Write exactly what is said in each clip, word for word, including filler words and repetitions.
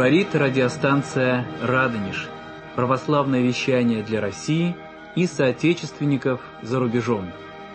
Говорит радиостанция «Радонеж». Православное вещание для России и соотечественников за рубежом.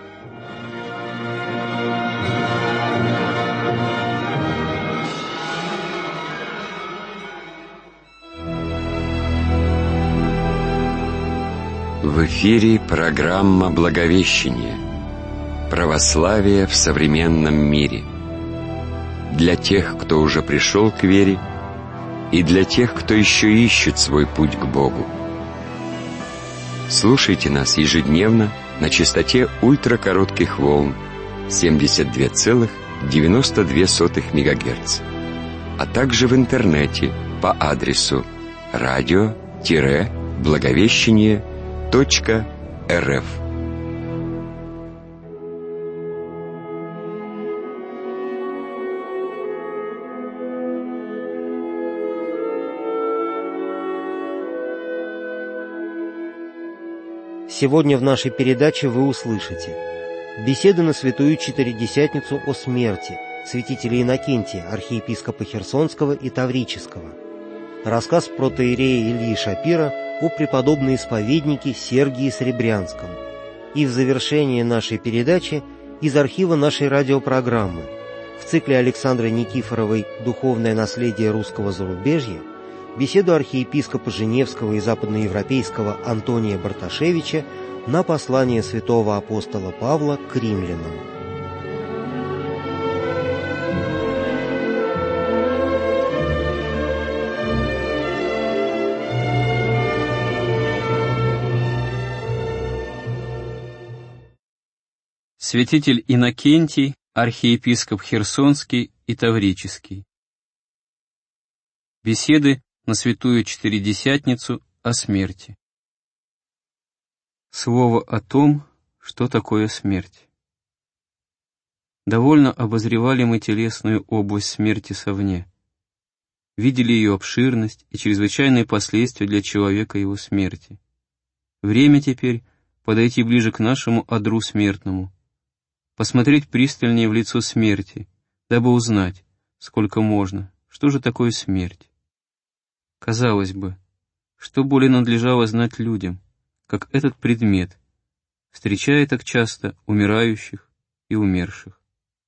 В эфире программа «Благовещение. Православие в современном мире». Для тех, кто уже пришел к вере, и для тех, кто еще ищет свой путь к Богу. Слушайте нас ежедневно на частоте ультракоротких волн семьдесят два целых девяносто две сотых мегагерц, а также в интернете по адресу радио-благовещение точка рф. Сегодня в нашей передаче вы услышите беседы на Святую Четыредесятницу о смерти святителя Иннокентия, архиепископа Херсонского и Таврического, рассказ протоиерея Ильи Шапира о преподобном исповеднике Сергии Сребрянском и в завершение нашей передачи из архива нашей радиопрограммы в цикле Александры Никифоровой «Духовное наследие русского зарубежья» беседу архиепископа Женевского и западноевропейского Антония Барташевича на послание святого апостола Павла к римлянам. Святитель Иннокентий, архиепископ Херсонский и Таврический. Беседы на Святую Четыредесятницу о смерти. Слово о том, что такое смерть. Довольно обозревали мы телесную область смерти совне, видели ее обширность и чрезвычайные последствия для человека его смерти. Время теперь подойти ближе к нашему одру смертному, посмотреть пристальнее в лицо смерти, дабы узнать, сколько можно, что же такое смерть. Казалось бы, что более надлежало знать людям, как этот предмет, встречая так часто умирающих и умерших.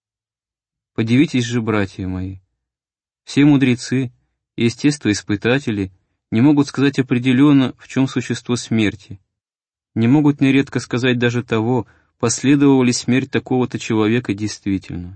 Подивитесь же, братья мои, все мудрецы и естествоиспытатели не могут сказать определенно, в чем существо смерти, не могут нередко сказать даже того, последовала ли смерть такого-то человека действительно.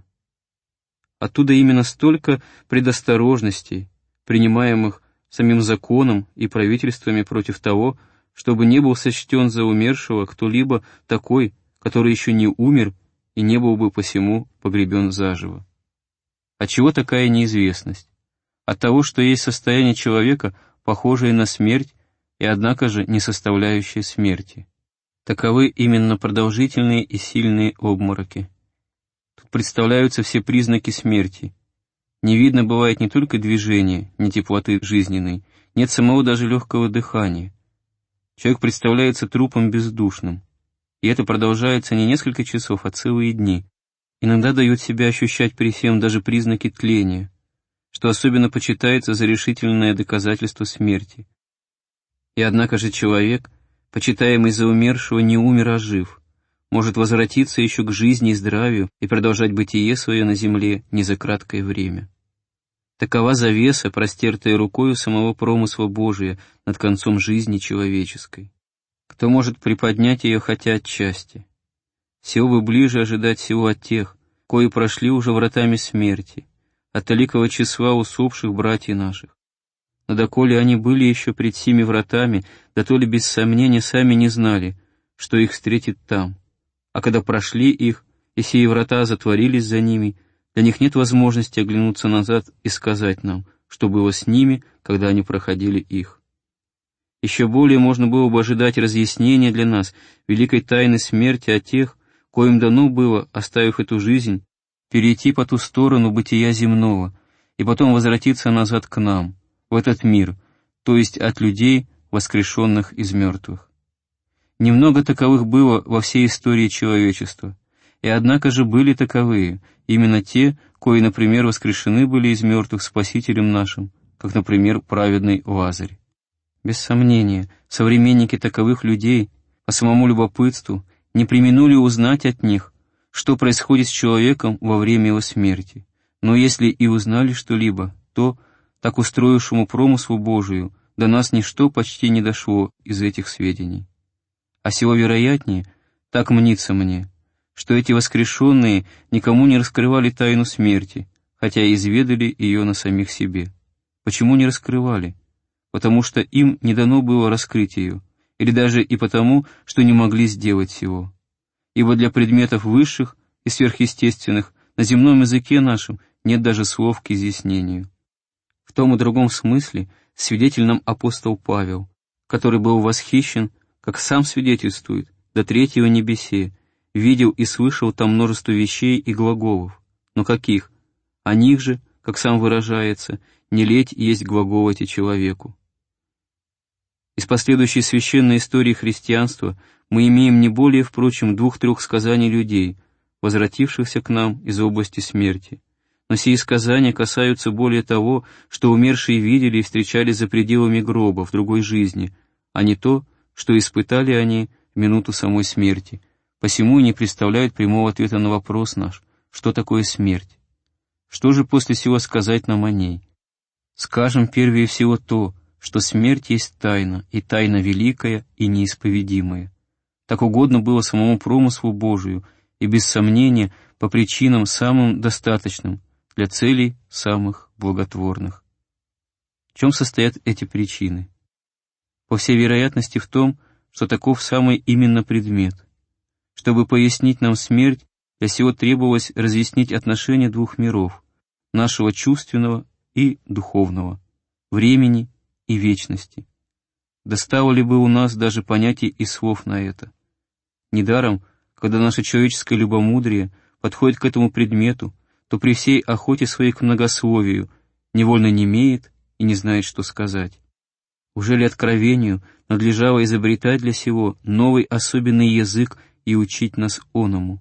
Оттуда именно столько предосторожностей, принимаемых самим законом и правительствами против того, чтобы не был сочтен за умершего кто-либо такой, который еще не умер и не был бы посему погребен заживо. Отчего такая неизвестность? От того, что есть состояние человека, похожее на смерть, и однако же не составляющее смерти. Таковы именно продолжительные и сильные обмороки. Тут представляются все признаки смерти. Не видно бывает не только движения, ни теплоты жизненной, нет самого даже легкого дыхания. Человек представляется трупом бездушным, и это продолжается не несколько часов, а целые дни. Иногда дает себя ощущать при всем даже признаки тления, что особенно почитается за решительное доказательство смерти. И однако же человек, почитаемый за умершего, не умер, а жив, может возвратиться еще к жизни и здравию и продолжать бытие свое на земле не за краткое время. Такова завеса, простертая рукою самого промысла Божия над концом жизни человеческой. Кто может приподнять ее хотя отчасти? Сего бы ближе ожидать всего от тех, кои прошли уже вратами смерти, от великого числа усопших братьев наших. Но доколе они были еще пред сими вратами, да то ли без сомнения сами не знали, что их встретит там. А когда прошли их, и сие врата затворились за ними, для них нет возможности оглянуться назад и сказать нам, что было с ними, когда они проходили их. Еще более можно было бы ожидать разъяснения для нас великой тайны смерти от тех, коим дано было, оставив эту жизнь, перейти по ту сторону бытия земного и потом возвратиться назад к нам, в этот мир, то есть от людей, воскрешенных из мертвых. Немного таковых было во всей истории человечества, и однако же были таковые, именно те, кои, например, воскрешены были из мертвых Спасителем нашим, как, например, праведный Лазарь. Без сомнения, современники таковых людей по самому любопытству не преминули узнать от них, что происходит с человеком во время его смерти. Но если и узнали что-либо, то, так устроившему промыслу Божию, до нас ничто почти не дошло из этих сведений. А сего вероятнее, так мнится мне, что эти воскрешенные никому не раскрывали тайну смерти, хотя и изведали ее на самих себе. Почему не раскрывали? Потому что им не дано было раскрыть ее, или даже и потому, что не могли сделать сего. Ибо для предметов высших и сверхъестественных на земном языке нашем нет даже слов к изъяснению. В том и другом смысле свидетель нам апостол Павел, который был восхищен, как сам свидетельствует, до третьего небесе, видел и слышал там множество вещей и глаголов. Но каких? О них же, как сам выражается, не леть есть глаголоти человеку. Из последующей священной истории христианства мы имеем не более, впрочем, двух-трех сказаний людей, возвратившихся к нам из области смерти. Но сии сказания касаются более того, что умершие видели и встречали за пределами гроба в другой жизни, а не то, что испытали они в минуту самой смерти. Посему и не представляют прямого ответа на вопрос наш, что такое смерть. Что же после сего сказать нам о ней? Скажем первее всего то, что смерть есть тайна, и тайна великая и неисповедимая. Так угодно было самому промыслу Божию, и без сомнения по причинам самым достаточным, для целей самых благотворных. В чем состоят эти причины? По всей вероятности в том, что таков самый именно предмет. Чтобы пояснить нам смерть, для сего требовалось разъяснить отношения двух миров, нашего чувственного и духовного, времени и вечности. Достало ли бы у нас даже понятий и слов на это? Недаром, когда наше человеческое любомудрие подходит к этому предмету, то при всей охоте своей к многословию невольно немеет и не знает, что сказать. Уже ли откровению надлежало изобретать для сего новый особенный язык и учить нас оному?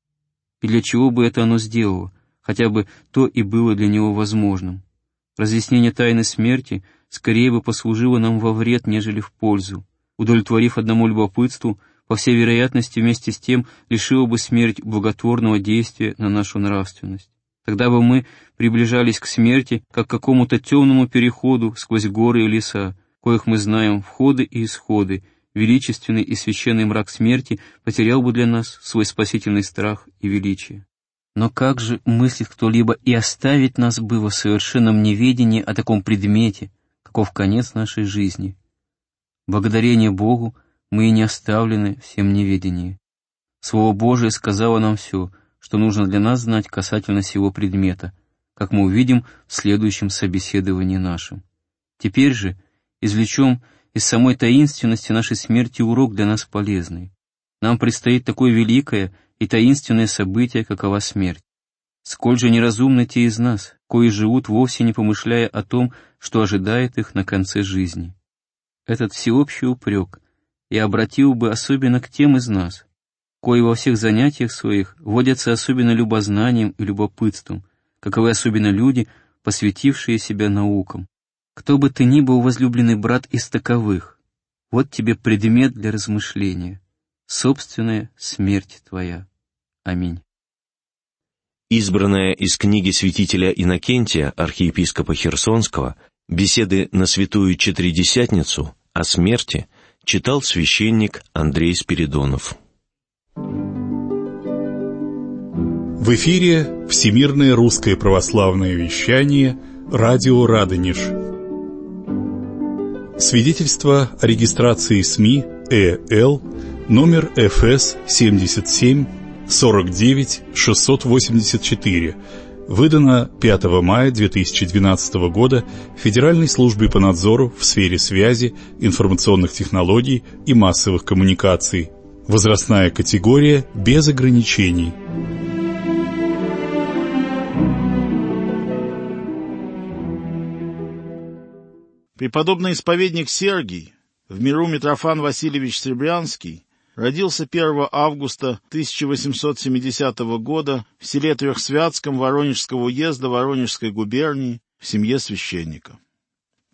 И для чего бы это оно сделало, хотя бы то и было для него возможным? Разъяснение тайны смерти скорее бы послужило нам во вред, нежели в пользу, удовлетворив одному любопытству, по всей вероятности вместе с тем лишила бы смерть благотворного действия на нашу нравственность. Тогда бы мы приближались к смерти, как к какому-то темному переходу сквозь горы и леса, коих мы знаем входы и исходы. Величественный и священный мрак смерти потерял бы для нас свой спасительный страх и величие. Но как же мыслит кто-либо и оставить нас бы во совершенном неведении о таком предмете, каков конец нашей жизни? Благодарение Богу, мы и не оставлены всем неведении. Слово Божие сказало нам все, что нужно для нас знать касательно сего предмета, как мы увидим в следующем собеседовании нашем. Теперь же извлечем из самой таинственности нашей смерти урок для нас полезный. Нам предстоит такое великое и таинственное событие, какова смерть. Сколь же неразумны те из нас, кои живут, вовсе не помышляя о том, что ожидает их на конце жизни. Этот всеобщий упрек я обратил бы особенно к тем из нас, кои во всех занятиях своих водятся особенно любознанием и любопытством, каковы особенно люди, посвятившие себя наукам. Кто бы ты ни был, возлюбленный брат, из таковых, вот тебе предмет для размышления, собственная смерть твоя. Аминь. Избранная из книги святителя Иннокентия, архиепископа Херсонского, «Беседы на святую Четыредесятницу» о смерти, читал священник Андрей Спиридонов. В эфире Всемирное русское православное вещание, радио Радонеж. Свидетельство о регистрации СМИ ЭЛ, номер эф эс семьдесят семь сорок девять шестьсот восемьдесят четыре, выдано пятого мая две тысячи двенадцатого года Федеральной службой по надзору в сфере связи, информационных технологий и массовых коммуникаций. Возрастная категория без ограничений. Преподобный исповедник Сергий, в миру Митрофан Васильевич Сребрянский, родился первого августа тысяча восемьсот семидесятого года в селе Трехсвятском Воронежского уезда Воронежской губернии в семье священника.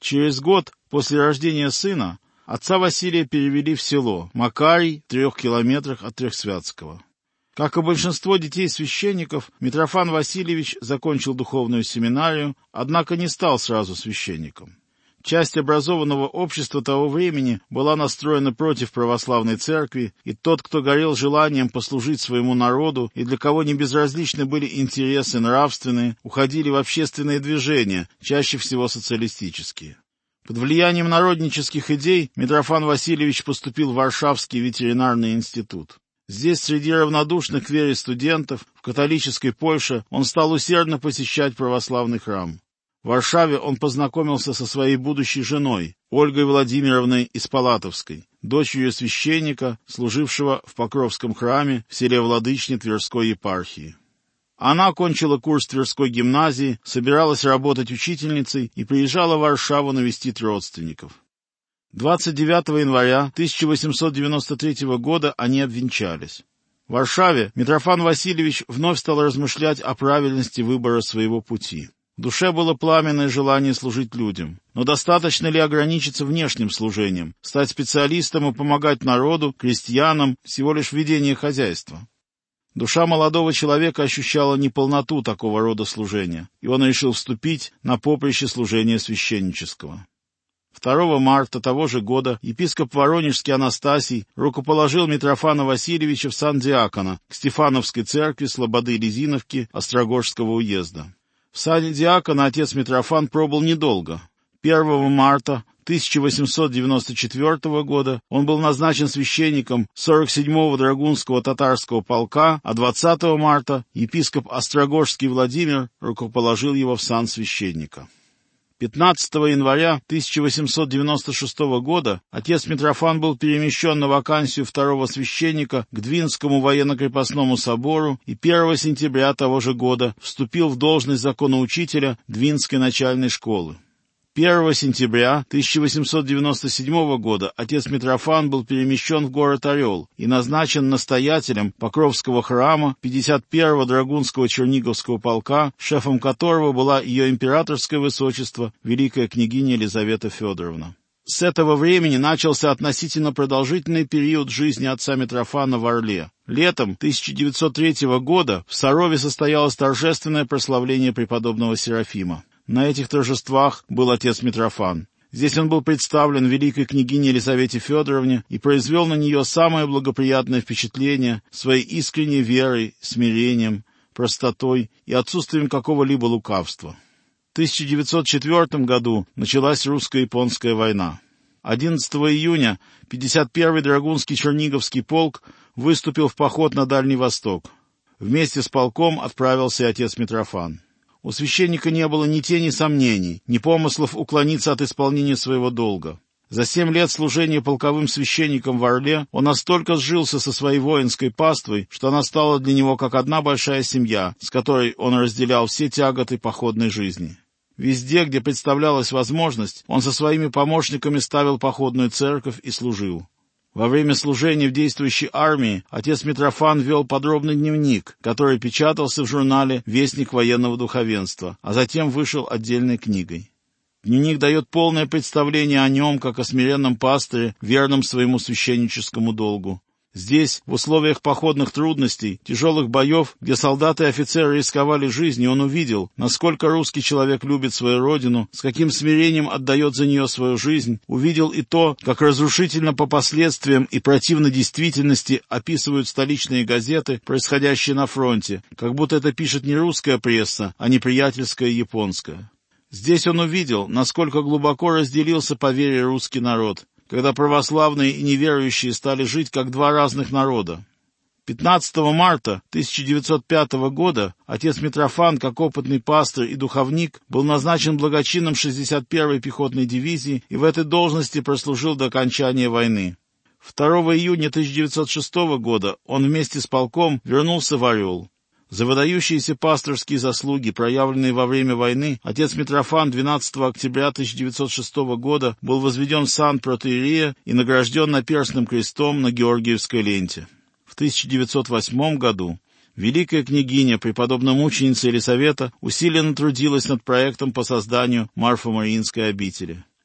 Через год после рождения сына отца Василия перевели в село Макарий, в трех километрах от Трехсвятского. Как и большинство детей священников, Митрофан Васильевич закончил духовную семинарию, однако не стал сразу священником. Часть образованного общества того времени была настроена против православной церкви, и тот, кто горел желанием послужить своему народу и для кого не безразличны были интересы нравственные, уходили в общественные движения, чаще всего социалистические. Под влиянием народнических идей Митрофан Васильевич поступил в Варшавский ветеринарный институт. Здесь, среди равнодушных к вере студентов, в католической Польше, он стал усердно посещать православный храм. В Варшаве он познакомился со своей будущей женой, Ольгой Владимировной Испалатовской, дочерью священника, служившего в Покровском храме в селе Владычне Тверской епархии. Она окончила курс Тверской гимназии, собиралась работать учительницей и приезжала в Варшаву навестить родственников. двадцать девятого января тысяча восемьсот девяносто третьего года они обвенчались. В Варшаве Митрофан Васильевич вновь стал размышлять о правильности выбора своего пути. В душе было пламенное желание служить людям. Но достаточно ли ограничиться внешним служением, стать специалистом и помогать народу, крестьянам, всего лишь в ведении хозяйства? Душа молодого человека ощущала неполноту такого рода служения, и он решил вступить на поприще служения священнического. второго марта того же года епископ Воронежский Анастасий рукоположил Митрофана Васильевича в сан диакона к Стефановской церкви Слободы-Резиновки Острогожского уезда. В сане диакона отец Митрофан пробыл недолго. первого марта тысяча восемьсот девяносто четвертого года он был назначен священником сорок седьмого Драгунского татарского полка, а двадцатого марта епископ Острогожский Владимир рукоположил его в сан священника. пятнадцатого января тысяча восемьсот девяносто шестого года отец Митрофан был перемещен на вакансию второго священника к Двинскому военно-крепостному собору и первого сентября того же года вступил в должность законоучителя Двинской начальной школы. первого сентября тысяча восемьсот девяносто седьмого года отец Митрофан был перемещен в город Орел и назначен настоятелем Покровского храма пятьдесят первого Драгунского Черниговского полка, шефом которого была ее императорское высочество, великая княгиня Елизавета Федоровна. С этого времени начался относительно продолжительный период жизни отца Митрофана в Орле. Летом тысяча девятьсот третьего года в Сарове состоялось торжественное прославление преподобного Серафима. На этих торжествах был отец Митрофан. Здесь он был представлен великой княгине Елизавете Федоровне и произвел на нее самое благоприятное впечатление своей искренней верой, смирением, простотой и отсутствием какого-либо лукавства. В тысяча девятьсот четвёртом году началась русско-японская война. одиннадцатого июня пятьдесят первый Драгунский Черниговский полк выступил в поход на Дальний Восток. Вместе с полком отправился и отец Митрофан. У священника не было ни тени сомнений, ни помыслов уклониться от исполнения своего долга. За семь лет служения полковым священником в Орле он настолько сжился со своей воинской паствой, что она стала для него как одна большая семья, с которой он разделял все тяготы походной жизни. Везде, где представлялась возможность, он со своими помощниками ставил походную церковь и служил. Во время служения в действующей армии отец Митрофан вел подробный дневник, который печатался в журнале «Вестник военного духовенства», а затем вышел отдельной книгой. Дневник дает полное представление о нем, как о смиренном пастыре, верном своему священническому долгу. Здесь, в условиях походных трудностей, тяжелых боев, где солдаты и офицеры рисковали жизнью, он увидел, насколько русский человек любит свою родину, с каким смирением отдает за нее свою жизнь, увидел и то, как разрушительно по последствиям и противно действительности описывают столичные газеты, происходящие на фронте, как будто это пишет не русская пресса, а неприятельская японская. Здесь он увидел, насколько глубоко разделился по вере русский народ, когда православные и неверующие стали жить как два разных народа. пятнадцатого марта тысяча девятьсот пятого года отец Митрофан, как опытный пастырь и духовник, был назначен благочинным шестьдесят первой пехотной дивизии и в этой должности прослужил до окончания войны. второго июня тысяча девятьсот шестого года он вместе с полком вернулся в Орел. За выдающиеся пасторские заслуги, проявленные во время войны, отец Митрофан двенадцатого октября тысяча девятьсот шестого года был возведен в сан протоиерея и награжден наперстным крестом на Георгиевской ленте. В тысяча девятьсот восьмом году великая княгиня, преподобно-мученица Елизавета, усиленно трудилась над проектом по созданию Марфо-Мариинской обители.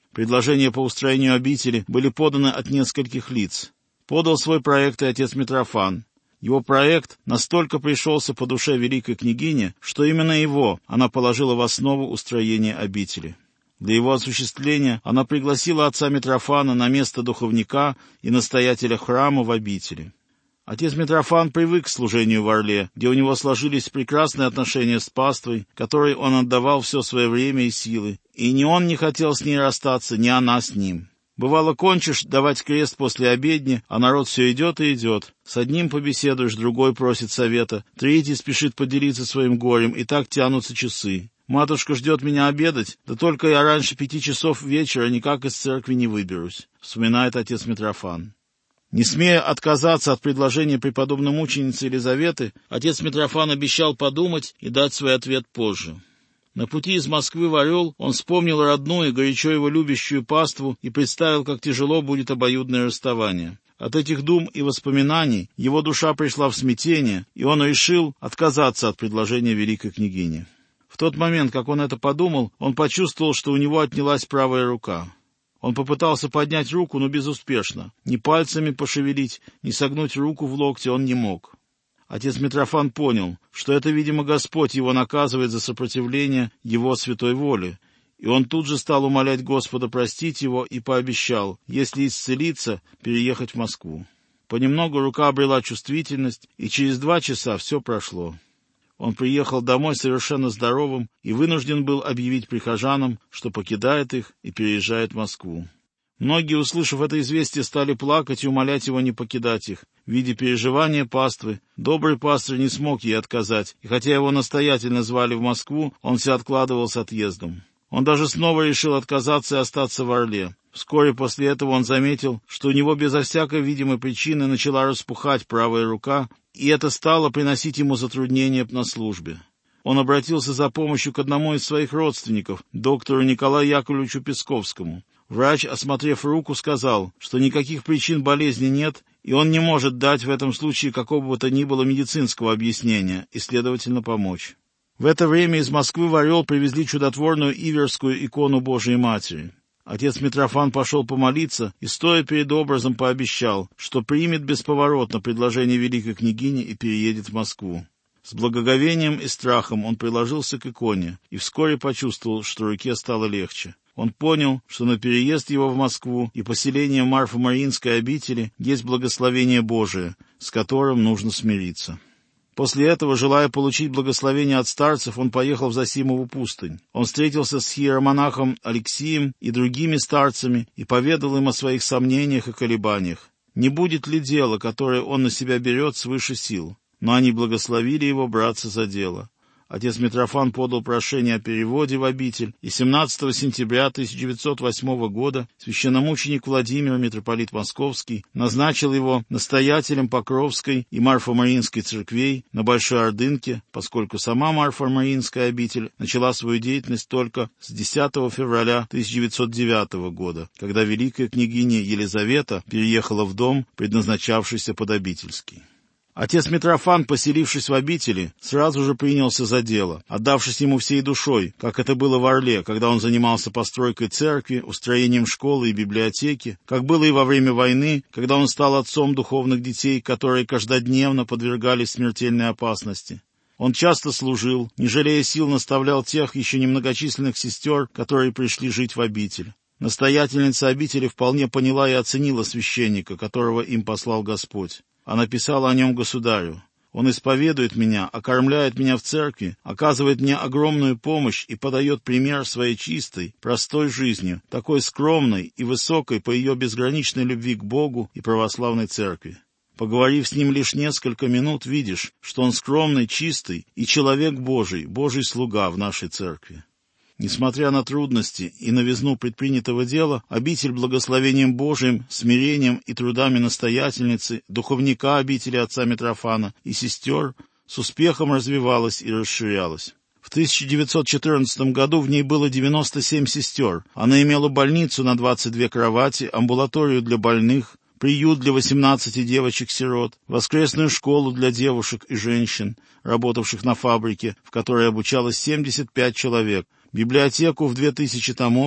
Предложения по устроению обители были поданы от нескольких лиц. Подал свой проект и отец Митрофан. Его проект настолько пришелся по душе великой княгине, что именно его она положила в основу устроения обители. Для его осуществления она пригласила отца Митрофана на место духовника и настоятеля храма в обители. Отец Митрофан привык к служению в Орле, где у него сложились прекрасные отношения с паствой, которой он отдавал все свое время и силы, и ни он не хотел с ней расстаться, ни она с ним. Бывало, кончишь давать крест после обедни, а народ все идет и идет. С одним побеседуешь, другой просит совета, третий спешит поделиться своим горем, и так тянутся часы. Матушка ждет меня обедать, да только я раньше пяти часов вечера никак из церкви не выберусь, вспоминает отец Митрофан. Не смея отказаться от предложения преподобной мученицы Елизаветы, отец Митрофан обещал подумать и дать свой ответ позже. На пути из Москвы в Орел он вспомнил родную, горячо его любящую паству и представил, как тяжело будет обоюдное расставание. От этих дум и воспоминаний его душа пришла в смятение, и он решил отказаться от предложения великой княгини. В тот момент, как он это подумал, он почувствовал, что у него отнялась правая рука. Он попытался поднять руку, но безуспешно. Ни пальцами пошевелить, ни согнуть руку в локте он не мог. Отец Митрофан понял, что это, видимо, Господь его наказывает за сопротивление его святой воле, и он тут же стал умолять Господа простить его и пообещал, если исцелиться, переехать в Москву. Понемногу рука обрела чувствительность, и через два часа все прошло. Он приехал домой совершенно здоровым и вынужден был объявить прихожанам, что покидает их и переезжает в Москву. Многие, услышав это известие, стали плакать и умолять его не покидать их. Видя переживания паствы, добрый пастырь не смог ей отказать, и хотя его настоятельно звали в Москву, он все откладывал с отъездом. Он даже снова решил отказаться и остаться в Орле. Вскоре после этого он заметил, что у него безо всякой видимой причины начала распухать правая рука, и это стало приносить ему затруднения на службе. Он обратился за помощью к одному из своих родственников, доктору Николаю Яковлевичу Песковскому. Врач, осмотрев руку, сказал, что никаких причин болезни нет, и он не может дать в этом случае какого бы то ни было медицинского объяснения и, следовательно, помочь. В это время из Москвы в Орел привезли чудотворную иверскую икону Божией Матери. Отец Митрофан пошел помолиться и, стоя перед образом, пообещал, что примет бесповоротно предложение великой княгини и переедет в Москву. С благоговением и страхом он приложился к иконе и вскоре почувствовал, что руке стало легче. Он понял, что на переезд его в Москву и поселение в Марфо-Мариинской обители есть благословение Божие, с которым нужно смириться. После этого, желая получить благословение от старцев, он поехал в Зосимову пустынь. Он встретился с иеромонахом Алексием и другими старцами и поведал им о своих сомнениях и колебаниях. Не будет ли дело, которое он на себя берет, свыше сил? Но они благословили его браться за дело. Отец Митрофан подал прошение о переводе в обитель, и семнадцатого сентября тысяча девятьсот восьмого года священномученик Владимир, митрополит Московский, назначил его настоятелем Покровской и Марфо-Мариинской церквей на Большой Ордынке, поскольку сама Марфо-Мариинская обитель начала свою деятельность только с десятого февраля тысяча девятьсот девятого года, когда великая княгиня Елизавета переехала в дом, предназначавшийся под обительский. Отец Митрофан, поселившись в обители, сразу же принялся за дело, отдавшись ему всей душой, как это было в Орле, когда он занимался постройкой церкви, устроением школы и библиотеки, как было и во время войны, когда он стал отцом духовных детей, которые каждодневно подвергались смертельной опасности. Он часто служил, не жалея сил наставлял тех еще немногочисленных сестер, которые пришли жить в обитель. Настоятельница обители вполне поняла и оценила священника, которого им послал Господь. Она писала о нем государю. «Он исповедует меня, окормляет меня в церкви, оказывает мне огромную помощь и подает пример своей чистой, простой жизнью, такой скромной и высокой по ее безграничной любви к Богу и православной церкви. Поговорив с ним лишь несколько минут, видишь, что он скромный, чистый и человек Божий, Божий слуга в нашей церкви». Несмотря на трудности и новизну предпринятого дела, обитель благословением Божиим, смирением и трудами настоятельницы, духовника обители отца Митрофана и сестер с успехом развивалась и расширялась. В тысяча девятьсот четырнадцатом году в ней было девяносто семь сестер. Она имела больницу на двадцать две кровати, амбулаторию для больных, приют для восемнадцати девочек-сирот, воскресную школу для девушек и женщин, работавших на фабрике, в которой обучалось семьдесят пять человек, библиотеку в две тысячи томов,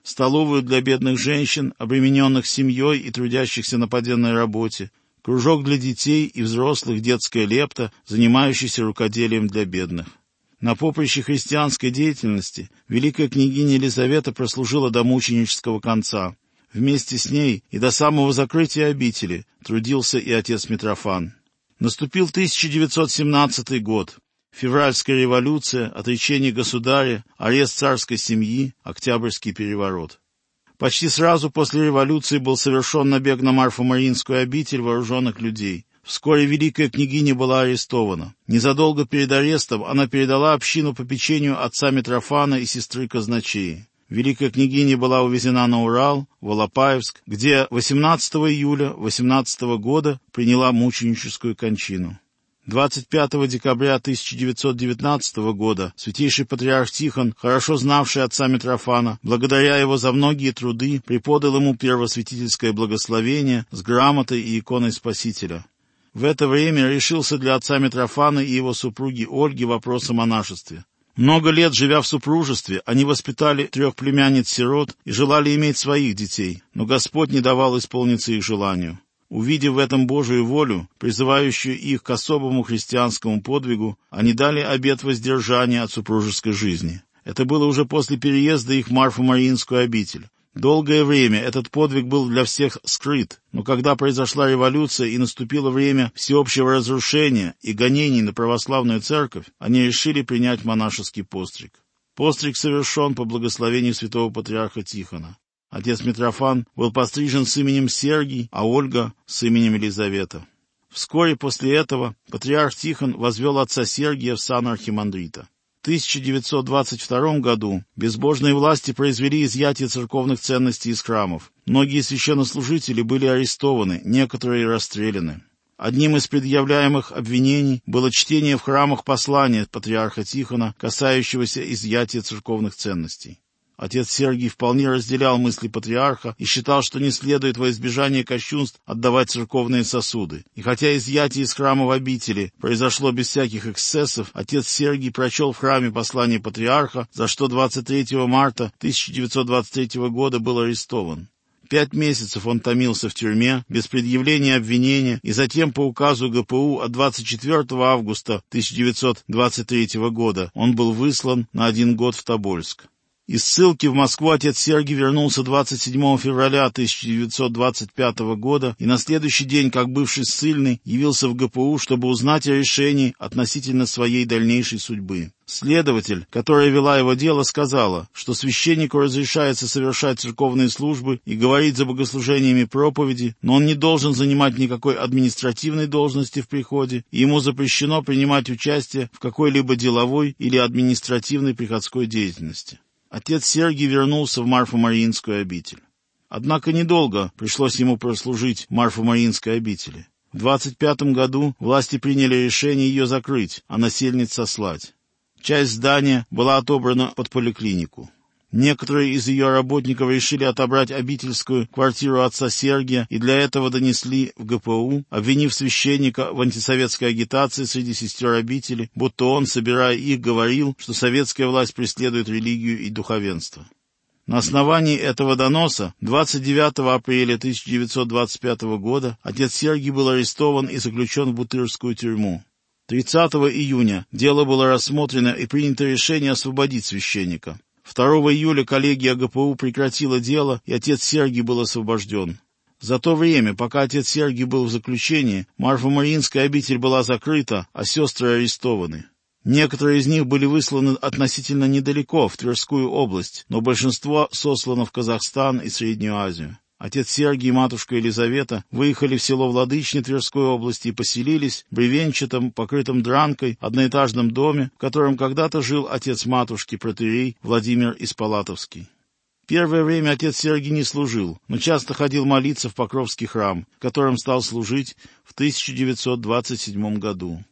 столовую для бедных женщин, обремененных семьей и трудящихся на подземной работе, кружок для детей и взрослых, детская лепта, занимающаяся рукоделием для бедных. На поприще христианской деятельности великая княгиня Елизавета прослужила до мученического конца. Вместе с ней и до самого закрытия обители трудился и отец Митрофан. Наступил тысяча девятьсот семнадцатый год. Февральская революция, отречение государя, арест царской семьи, Октябрьский переворот. Почти сразу после революции был совершен набег на Марфо-Мариинскую обитель вооруженных людей. Вскоре великая княгиня была арестована. Незадолго перед арестом она передала общину попечению отца Митрофана и сестры Казначеи. Великая княгиня была увезена на Урал, в Алапаевск, где восемнадцатого июля восемнадцатого года приняла мученическую кончину. двадцать пятого декабря тысяча девятьсот девятнадцатого года святейший патриарх Тихон, хорошо знавший отца Митрофана, благодаря его за многие труды, преподал ему первосвятительское благословение с грамотой и иконой Спасителя. В это время решился для отца Митрофана и его супруги Ольги вопрос о монашестве. Много лет, живя в супружестве, они воспитали трех племянниц-сирот и желали иметь своих детей, но Господь не давал исполниться их желанию. Увидев в этом Божию волю, призывающую их к особому христианскому подвигу, они дали обет воздержания от супружеской жизни. Это было уже после переезда их в Марфо-Мариинскую обитель. Долгое время этот подвиг был для всех скрыт, но когда произошла революция и наступило время всеобщего разрушения и гонений на православную церковь, они решили принять монашеский постриг. Постриг совершен по благословению святого патриарха Тихона. Отец Митрофан был пострижен с именем Сергий, а Ольга — с именем Елизавета. Вскоре после этого патриарх Тихон возвел отца Сергия в сан архимандрита. В тысяча девятьсот двадцать втором году безбожные власти произвели изъятие церковных ценностей из храмов. Многие священнослужители были арестованы, некоторые расстреляны. Одним из предъявляемых обвинений было чтение в храмах послания патриарха Тихона, касающегося изъятия церковных ценностей. Отец Сергий вполне разделял мысли патриарха и считал, что не следует во избежание кощунств отдавать церковные сосуды. И хотя изъятие из храма в обители произошло без всяких эксцессов, отец Сергий прочел в храме послание патриарха, за что двадцать третьего марта тысяча девятьсот двадцать третьего года был арестован. Пять месяцев он томился в тюрьме, без предъявления обвинения, и затем по указу гэ пэ у от двадцать четвертого августа тысяча девятьсот двадцать третьего года он был выслан на один год в Тобольск. Из ссылки в Москву отец Сергий вернулся двадцать седьмого февраля тысяча девятьсот двадцать пятого года и на следующий день, как бывший ссыльный, явился в гэ пэ у, чтобы узнать о решении относительно своей дальнейшей судьбы. Следователь, которая вела его дело, сказала, что священнику разрешается совершать церковные службы и говорить за богослужениями проповеди, но он не должен занимать никакой административной должности в приходе, и ему запрещено принимать участие в какой-либо деловой или административной приходской деятельности. Отец Сергий вернулся в Марфо-Мариинскую обитель. Однако недолго пришлось ему прослужить в Марфо-Мариинской обители. В двадцать пятом году власти приняли решение ее закрыть, а насельниц сослать. Часть здания была отобрана под поликлинику. Некоторые из ее работников решили отобрать обительскую квартиру отца Сергия и для этого донесли в гэ пэ у, обвинив священника в антисоветской агитации среди сестер обители, будто он, собирая их, говорил, что советская власть преследует религию и духовенство. На основании этого доноса двадцать девятого апреля тысяча девятьсот двадцать пятого года отец Сергий был арестован и заключен в Бутырскую тюрьму. тридцатого июня дело было рассмотрено и принято решение освободить священника. второго июля коллегия гэ пэ у прекратила дело, и отец Сергий был освобожден. За то время, пока отец Сергий был в заключении, Марфо-Мариинская обитель была закрыта, а сестры арестованы. Некоторые из них были высланы относительно недалеко, в Тверскую область, но большинство сослано в Казахстан и Среднюю Азию. Отец Сергий и матушка Елизавета выехали в село Владычне Тверской области и поселились в бревенчатом, покрытом дранкой, одноэтажном доме, в котором когда-то жил отец матушки протоиерей Владимир Испалатовский. Первое время отец Сергий не служил, но часто ходил молиться в Покровский храм, в котором стал служить в тысяча девятьсот двадцать седьмом году.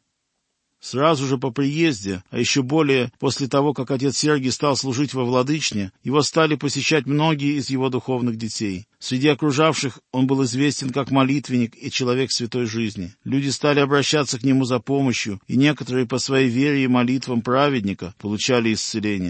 Сразу же по приезде, а еще более после того, как отец Сергий стал служить во Владычне, его стали посещать многие из его духовных детей. Среди окружавших он был известен как молитвенник и человек святой жизни. Люди стали обращаться к нему за помощью, и некоторые по своей вере и молитвам праведника получали исцеление.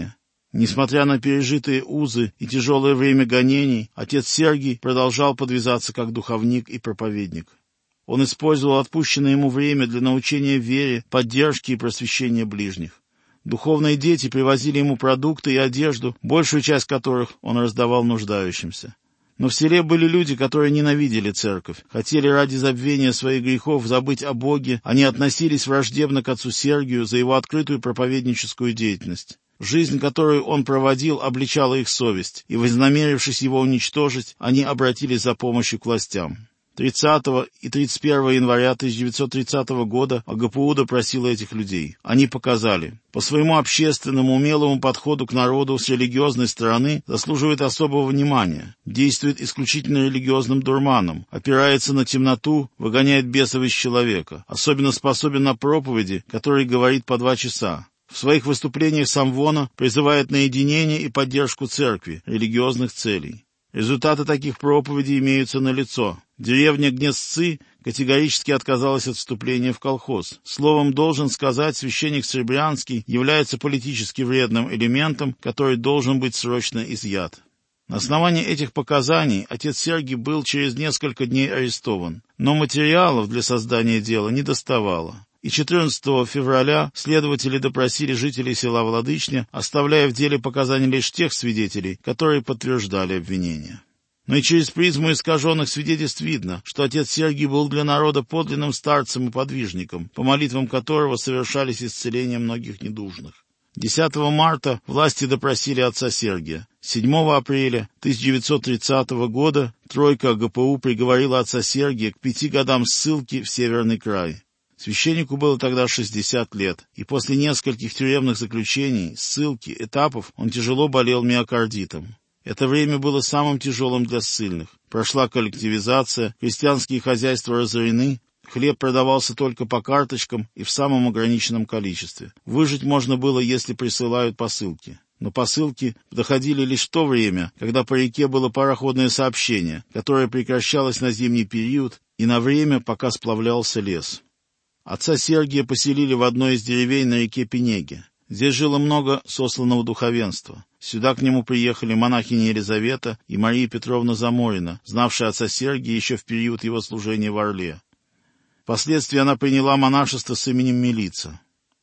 Несмотря на пережитые узы и тяжелое время гонений, отец Сергий продолжал подвязаться как духовник и проповедник. Он использовал отпущенное ему время для научения вере, поддержки и просвещения ближних. Духовные дети привозили ему продукты и одежду, большую часть которых он раздавал нуждающимся. Но в селе были люди, которые ненавидели церковь, хотели ради забвения своих грехов забыть о Боге, они относились враждебно к отцу Сергию за его открытую проповедническую деятельность. Жизнь, которую он проводил, обличала их совесть, и, вознамерившись его уничтожить, они обратились за помощью к властям. тридцатого и тридцать первого января тысяча девятьсот тридцатого года АГПУ допросила этих людей. Они показали: по своему общественному умелому подходу к народу с религиозной стороны заслуживает особого внимания, действует исключительно религиозным дурманом, опирается на темноту, выгоняет бесов из человека, особенно способен на проповеди, который говорит по два часа. В своих выступлениях Самвона призывает на единение и поддержку церкви, религиозных целей. Результаты таких проповедей имеются налицо. Деревня Гнесцы категорически отказалась от вступления в колхоз. Словом, должен сказать, священник Серебрянский является политически вредным элементом, который должен быть срочно изъят. На основании этих показаний отец Сергий был через несколько дней арестован, но материалов для создания дела не доставало. И четырнадцатого февраля следователи допросили жителей села Владычня, оставляя в деле показания лишь тех свидетелей, которые подтверждали обвинения. Но и через призму искаженных свидетельств видно, что отец Сергий был для народа подлинным старцем и подвижником, по молитвам которого совершались исцеления многих недужных. десятого марта власти допросили отца Сергия. седьмого апреля тысяча девятьсот тридцатого года тройка АГПУ приговорила отца Сергия к пяти годам ссылки в Северный край. Священнику было тогда шестьдесят лет, и после нескольких тюремных заключений, ссылки, этапов он тяжело болел миокардитом. Это время было самым тяжелым для ссыльных. Прошла коллективизация, крестьянские хозяйства разорены, хлеб продавался только по карточкам и в самом ограниченном количестве. Выжить можно было, если присылают посылки. Но посылки доходили лишь в то время, когда по реке было пароходное сообщение, которое прекращалось на зимний период и на время, пока сплавлялся лес. Отца Сергия поселили в одной из деревень на реке Пенеге. Здесь жило много сосланного духовенства. Сюда к нему приехали монахиня Елизавета и Мария Петровна Заморина, знавшая отца Сергия еще в период его служения в Орле. Впоследствии она приняла монашество с именем Милица.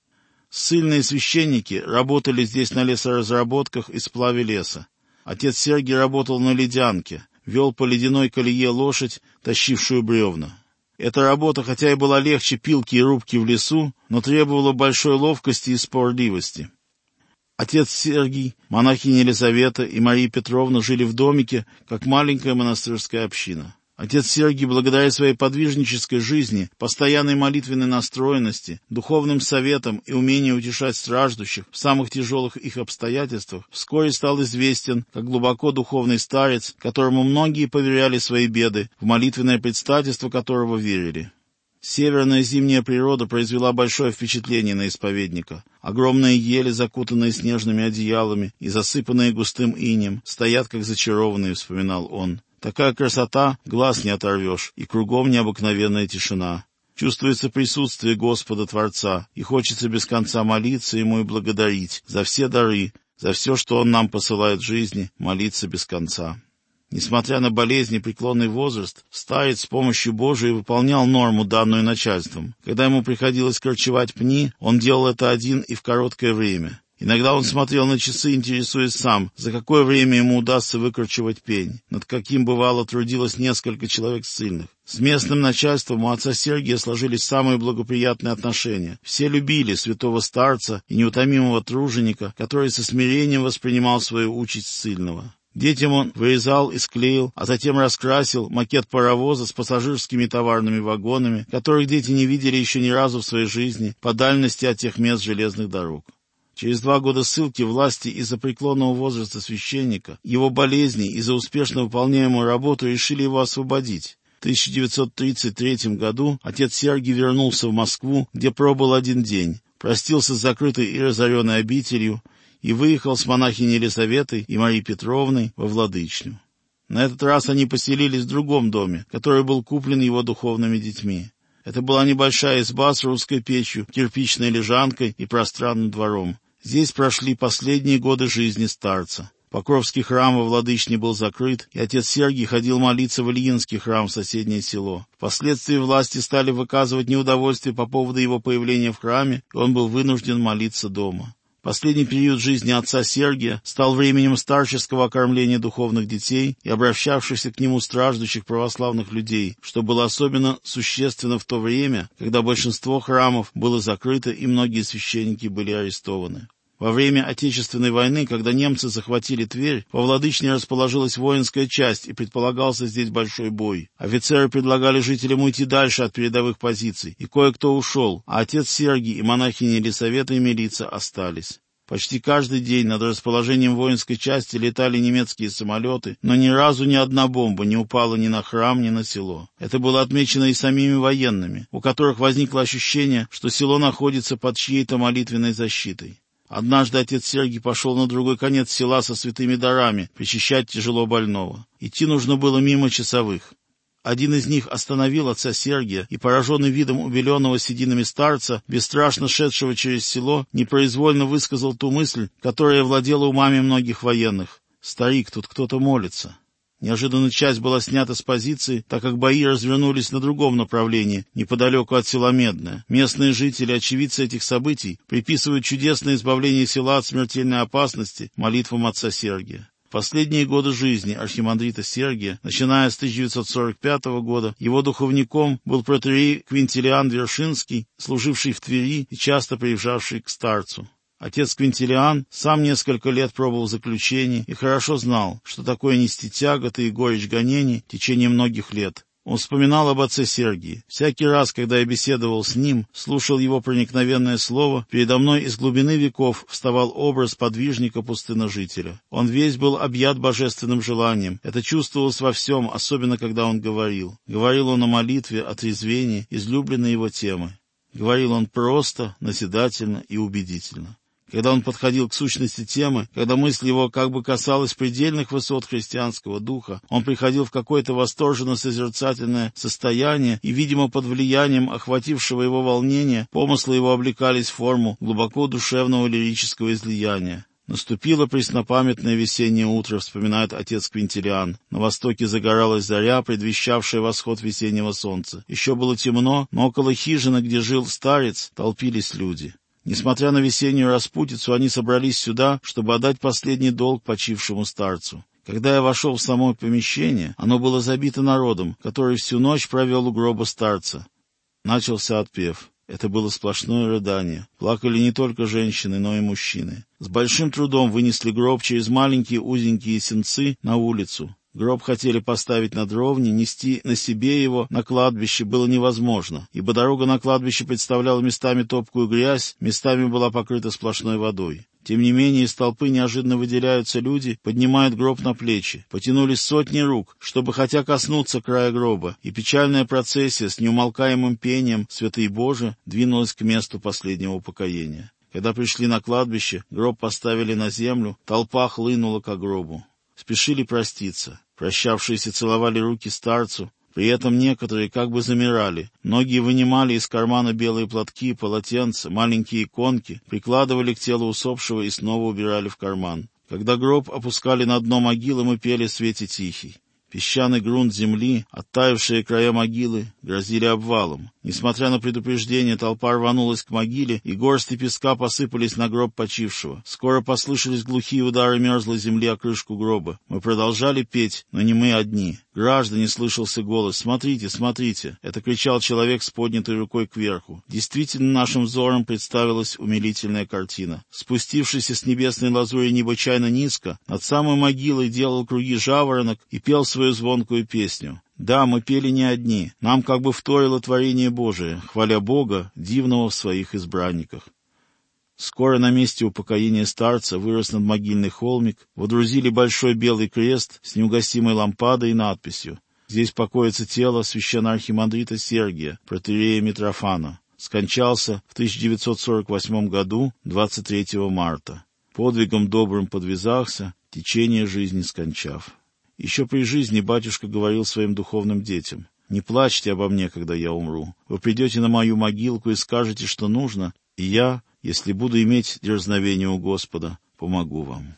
Ссыльные священники работали здесь на лесоразработках и сплаве леса. Отец Сергий работал на ледянке, вел по ледяной колее лошадь, тащившую бревна. Эта работа, хотя и была легче пилки и рубки в лесу, но требовала большой ловкости и спорливости. Отец Сергий, монахиня Елизавета и Мария Петровна жили в домике, как маленькая монастырская община. Отец Сергий, благодаря своей подвижнической жизни, постоянной молитвенной настроенности, духовным советам и умению утешать страждущих в самых тяжелых их обстоятельствах, вскоре стал известен как глубоко духовный старец, которому многие поверяли свои беды, в молитвенное предстательство которого верили. Северная зимняя природа произвела большое впечатление на исповедника. Огромные ели, закутанные снежными одеялами и засыпанные густым инеем, стоят как зачарованные, вспоминал он. Такая красота, глаз не оторвешь, и кругом необыкновенная тишина. Чувствуется присутствие Господа Творца, и хочется без конца молиться Ему и благодарить за все дары, за все, что Он нам посылает в жизни, молиться без конца. Несмотря на болезни и преклонный возраст, старец с помощью Божией выполнял норму, данную начальством. Когда ему приходилось корчевать пни, он делал это один и в короткое время. Иногда он смотрел на часы, интересуясь сам, за какое время ему удастся выкорчевать пень, над каким, бывало, трудилось несколько человек ссыльных. С местным начальством у отца Сергия сложились самые благоприятные отношения. Все любили святого старца и неутомимого труженика, который со смирением воспринимал свою участь ссыльного. Детям он вырезал и склеил, а затем раскрасил макет паровоза с пассажирскими товарными вагонами, которых дети не видели еще ни разу в своей жизни, по дальности от тех мест железных дорог. Через два года ссылки власти из-за преклонного возраста священника, его болезней и за успешно выполняемую работу решили его освободить. В тысяча девятьсот тридцать третьем году отец Сергий вернулся в Москву, где пробыл один день, простился с закрытой и разоренной обителью и выехал с монахиней Елизаветой и Марией Петровной во Владычню. На этот раз они поселились в другом доме, который был куплен его духовными детьми. Это была небольшая изба с русской печью, кирпичной лежанкой и пространным двором. Здесь прошли последние годы жизни старца. Покровский храм во Владычне был закрыт, и отец Сергий ходил молиться в Ильинский храм в соседнее село. Впоследствии власти стали выказывать неудовольствие по поводу его появления в храме, и он был вынужден молиться дома. Последний период жизни отца Сергия стал временем старческого окормления духовных детей и обращавшихся к нему страждущих православных людей, что было особенно существенно в то время, когда большинство храмов было закрыто и многие священники были арестованы. Во время Отечественной войны, когда немцы захватили Тверь, во Владычне расположилась воинская часть, и предполагался здесь большой бой. Офицеры предлагали жителям уйти дальше от передовых позиций, и кое-кто ушел, а отец Сергий и монахиня Елисавета и Милица остались. Почти каждый день над расположением воинской части летали немецкие самолеты, но ни разу ни одна бомба не упала ни на храм, ни на село. Это было отмечено и самими военными, у которых возникло ощущение, что село находится под чьей-то молитвенной защитой. Однажды отец Сергий пошел на другой конец села со святыми дарами причащать тяжело больного. Идти нужно было мимо часовых. Один из них остановил отца Сергия и, пораженный видом убеленного сединами старца, бесстрашно шедшего через село, непроизвольно высказал ту мысль, которая владела умами многих военных. «Старик, тут кто-то молится». Неожиданно часть была снята с позиции, так как бои развернулись на другом направлении, неподалеку от села Медное. Местные жители, очевидцы этих событий, приписывают чудесное избавление села от смертельной опасности молитвам отца Сергия. В последние годы жизни архимандрита Сергия, начиная с тысяча девятьсот сорок пятого года, его духовником был протоиерей Квинтилиан Вершинский, служивший в Твери и часто приезжавший к старцу. Отец Квинтилиан сам несколько лет пробовал в заключении и хорошо знал, что такое нести тяготы и горечь гонений в течение многих лет. Он вспоминал об отце Сергии. Всякий раз, когда я беседовал с ним, слушал его проникновенное слово, передо мной из глубины веков вставал образ подвижника-пустыножителя. Он весь был объят божественным желанием. Это чувствовалось во всем, особенно когда он говорил. Говорил он о молитве, о трезвении, излюбленной его темы. Говорил он просто, назидательно и убедительно. Когда он подходил к сущности темы, когда мысль его как бы касалась предельных высот христианского духа, он приходил в какое-то восторженно-созерцательное состояние, и, видимо, под влиянием охватившего его волнения, помыслы его облекались в форму глубоко душевного лирического излияния. Наступило преснопамятное весеннее утро, вспоминает отец Квинтилиан. На востоке загоралась заря, предвещавшая восход весеннего солнца. Еще было темно, но около хижины, где жил старец, толпились люди. Несмотря на весеннюю распутицу, они собрались сюда, чтобы отдать последний долг почившему старцу. Когда я вошел в само помещение, оно было забито народом, который всю ночь провел у гроба старца. Начался отпев. Это было сплошное рыдание. Плакали не только женщины, но и мужчины. С большим трудом вынесли гроб через маленькие узенькие сенцы на улицу. Гроб хотели поставить на дровни, нести на себе его на кладбище было невозможно, ибо дорога на кладбище представляла местами топкую грязь, местами была покрыта сплошной водой. Тем не менее, из толпы неожиданно выделяются люди, поднимают гроб на плечи. Потянулись сотни рук, чтобы хотя коснуться края гроба, и печальная процессия с неумолкаемым пением «Святые Божии» двинулась к месту последнего упокоения. Когда пришли на кладбище, гроб поставили на землю, толпа хлынула к гробу. Спешили проститься. Прощавшиеся целовали руки старцу, при этом некоторые как бы замирали. Многие вынимали из кармана белые платки, полотенца, маленькие иконки, прикладывали к телу усопшего и снова убирали в карман. Когда гроб опускали на дно могилы, мы пели «Свете тихий». Песчаный грунт земли, оттаившие края могилы, грозили обвалом. Несмотря на предупреждение, толпа рванулась к могиле, и горсти песка посыпались на гроб почившего. Скоро послышались глухие удары мерзлой земли о крышку гроба. Мы продолжали петь, но не мы одни. «Граждане!» — слышался голос. «Смотрите, смотрите!» — это кричал человек с поднятой рукой кверху. Действительно, нашим взором представилась умилительная картина. Спустившийся с небесной лазури необычайно низко, над самой могилой делал круги жаворонок и пел свою звонкую песню. Да, мы пели не одни. Нам как бы вторило творение Божие, хваля Бога, дивного в своих избранниках. Скоро на месте упокоения старца вырос надмогильный холмик, водрузили большой белый крест с неугасимой лампадой и надписью: «Здесь покоится тело священноархимандрита Сергия, протоиерея Митрофана. Скончался в тысяча девятьсот сорок восьмом году, двадцать третьего марта. Подвигом добрым подвязался, течение жизни скончав». Еще при жизни батюшка говорил своим духовным детям: «Не плачьте обо мне, когда я умру. Вы придете на мою могилку и скажете, что нужно, и я Если буду иметь дерзновение у Господа, помогу вам.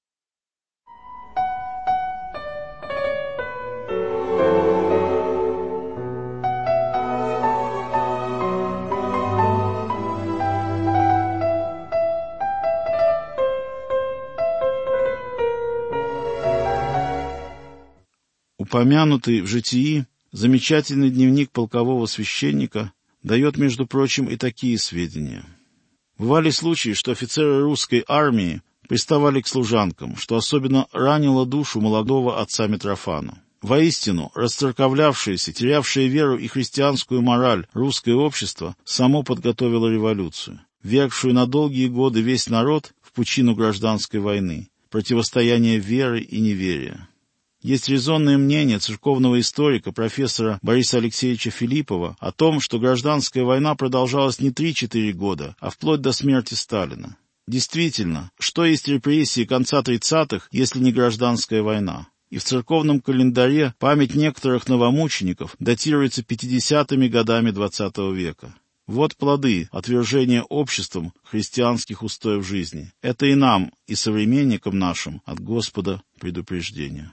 Упомянутый в «Житии» замечательный дневник полкового священника дает, между прочим, и такие сведения. Бывали случаи, что офицеры русской армии приставали к служанкам, что особенно ранило душу молодого отца Митрофана. Воистину, расцерковлявшееся, терявшее веру и христианскую мораль русское общество само подготовило революцию, ввергшую на долгие годы весь народ в пучину гражданской войны, противостояние веры и неверия. Есть резонное мнение церковного историка профессора Бориса Алексеевича Филиппова о том, что гражданская война продолжалась не три-четыре года, а вплоть до смерти Сталина. Действительно, что есть репрессии конца тридцатых, если не гражданская война? И в церковном календаре память некоторых новомучеников датируется пятидесятыми годами двадцатого века. Вот плоды отвержения обществом христианских устоев жизни. Это и нам, и современникам нашим от Господа предупреждение.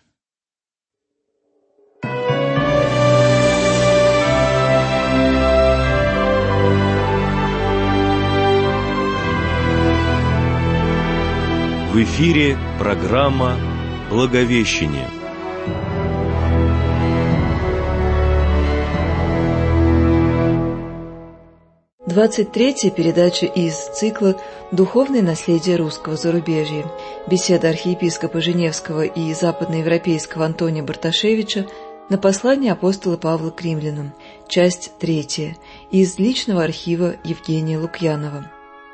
В эфире программа «Благовещение». двадцать третья передача из цикла «Духовное наследие русского зарубежья». Беседа архиепископа Женевского и западноевропейского Антония Барташевича на послание апостола Павла к римлянам. Часть третья. Из личного архива Евгения Лукьянова.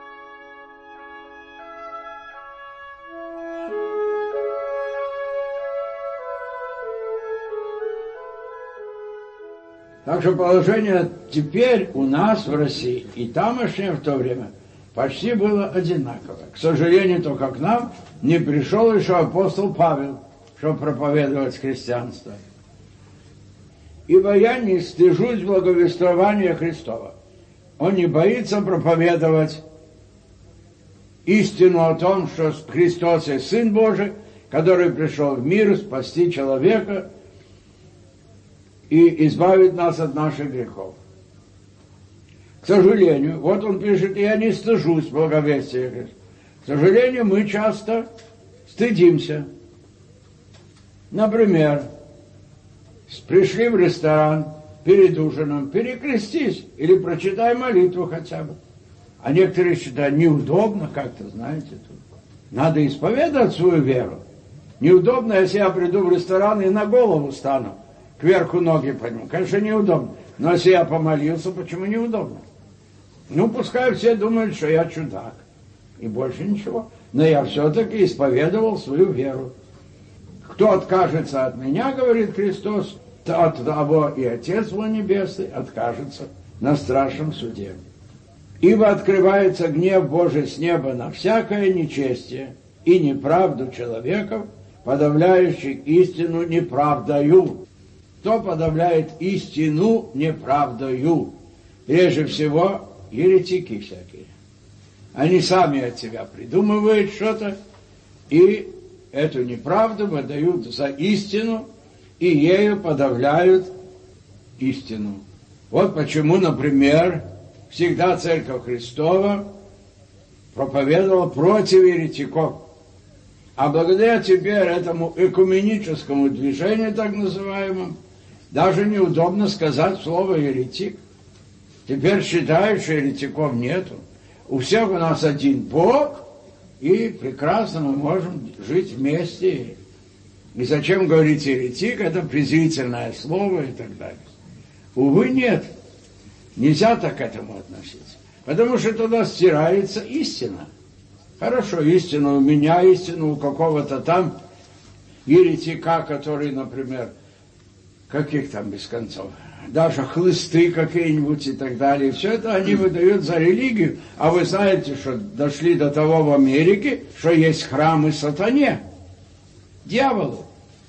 Так что положение теперь у нас в России и тамошнее в то время почти было одинаковое. К сожалению, только к нам не пришел еще апостол Павел, чтобы проповедовать христианство. Ибо я не стыжусь благовествования Христова. Он не боится проповедовать истину о том, что Христос есть Сын Божий, который пришел в мир спасти человека и избавить нас от наших грехов. К сожалению, вот он пишет, я не стыжусь благовестия Христа. К сожалению, мы часто стыдимся. Например, пришли в ресторан перед ужином, перекрестись или прочитай молитву хотя бы. А некоторые считают, неудобно как-то, знаете, тут. Надо исповедовать свою веру. Неудобно, если я приду в ресторан и на голову стану, кверху ноги подниму. Конечно, неудобно. Но если я помолился, почему неудобно? Ну, пускай все думают, что я чудак. И больше ничего. Но я все-таки исповедовал свою веру. Кто откажется от меня, говорит Христос, от того и Отец Его Небесный откажется на страшном суде. Ибо открывается гнев Божий с неба на всякое нечестие и неправду человеков, подавляющих истину неправдою. Кто подавляет истину неправдою? Прежде всего, еретики всякие. Они сами от себя придумывают что-то, и эту неправду выдают за истину, и ею подавляют истину. Вот почему, например, всегда Церковь Христова проповедовала против еретиков. А благодаря теперь этому экуменическому движению, так называемому, даже неудобно сказать слово «еретик». Теперь считают, что еретиков нету. У всех у нас один Бог, и прекрасно мы можем жить вместе. И зачем говорить еретик? Это презрительное слово и так далее. Увы, нет. Нельзя так к этому относиться. Потому что тогда стирается истина. Хорошо, истина у меня, истина у какого-то там еретика, который, например, каких там без концов, даже хлысты какие-нибудь и так далее. Все это они выдают за религию. А вы знаете, что дошли до того в Америке, что есть храмы сатане, дьяволу.